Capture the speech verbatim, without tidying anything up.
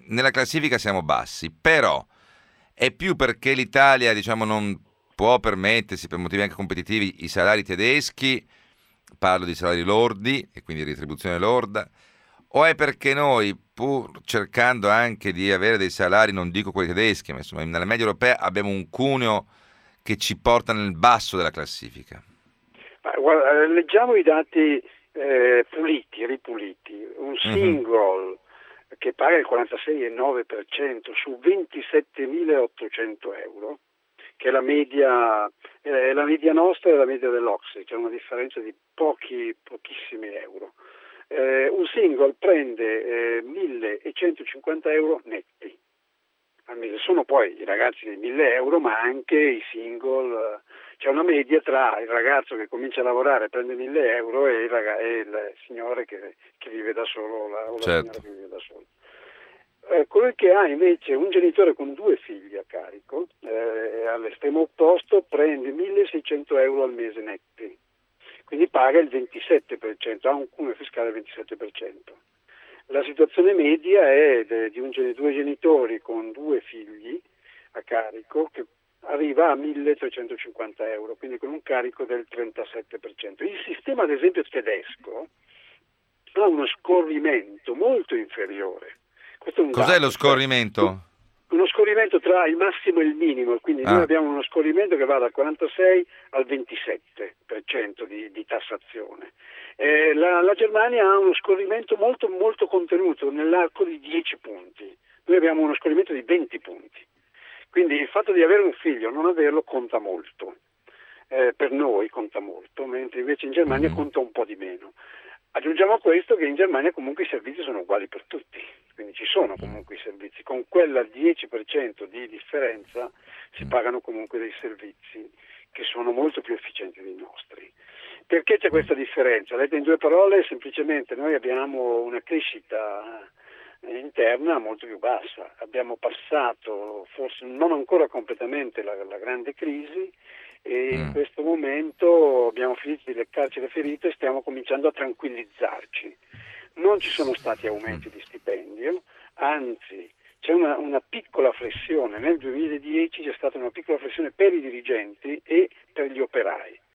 nella classifica siamo bassi, però è più perché l'Italia, diciamo, non può permettersi per motivi anche competitivi i salari tedeschi, parlo di salari lordi e quindi retribuzione lorda, o è perché noi, pur cercando anche di avere dei salari, non dico quelli tedeschi, ma insomma nella media europea abbiamo un cuneo che ci porta nel basso della classifica? Ma, guarda, leggiamo i dati eh, puliti, ripuliti. Un Mhm. single che paga il quarantasei virgola nove per cento su ventisettemilaottocento euro, che è la media, è la media nostra e la media dell'Ocse, c'è una differenza di pochi, pochissimi euro. Eh, un single prende eh, millecentocinquanta euro netti al mese. Sono poi i ragazzi di mille euro, ma anche i single. C'è una media tra il ragazzo che comincia a lavorare e prende mille euro e il, raga- e il signore che, che vive da solo la, o la signora Certo. che vive da solo. Eh, quello che ha invece un genitore con due figli a carico, eh, all'estremo opposto, prende milleseicento euro al mese netti, quindi paga il ventisette per cento, ha un cuneo fiscale del ventisette per cento. La situazione media è de, di un, due genitori con due figli a carico che arriva a milletrecentocinquanta euro, quindi con un carico del trentasette per cento. Il sistema, ad esempio, tedesco ha uno scorrimento molto inferiore. Questo è un Cos'è lo dato, cioè scorrimento? uno scorrimento tra il massimo e il minimo, quindi noi Ah, abbiamo uno scorrimento che va dal quarantasei al ventisette per cento di, di tassazione. Eh, la, la Germania ha uno scorrimento molto, molto contenuto nell'arco di dieci punti, noi abbiamo uno scorrimento di venti punti, quindi il fatto di avere un figlio o non averlo conta molto. Eh, per noi conta molto, mentre invece in Germania mhm. conta un po' di meno. Aggiungiamo a questo che in Germania comunque i servizi sono uguali per tutti, quindi ci sono comunque i servizi, con quella dieci per cento di differenza si pagano comunque dei servizi che sono molto più efficienti dei nostri. Perché c'è questa differenza? Detta in due parole, semplicemente noi abbiamo una crescita interna molto più bassa, abbiamo passato forse non ancora completamente la, la grande crisi e in Mm. questo momento abbiamo finito di leccarci le ferite e stiamo cominciando a tranquillizzarci. Non ci sono stati Mm. aumenti di stipendio, anzi c'è una, una piccola flessione, nel duemiladieci c'è stata una piccola flessione per i dirigenti e per gli operai.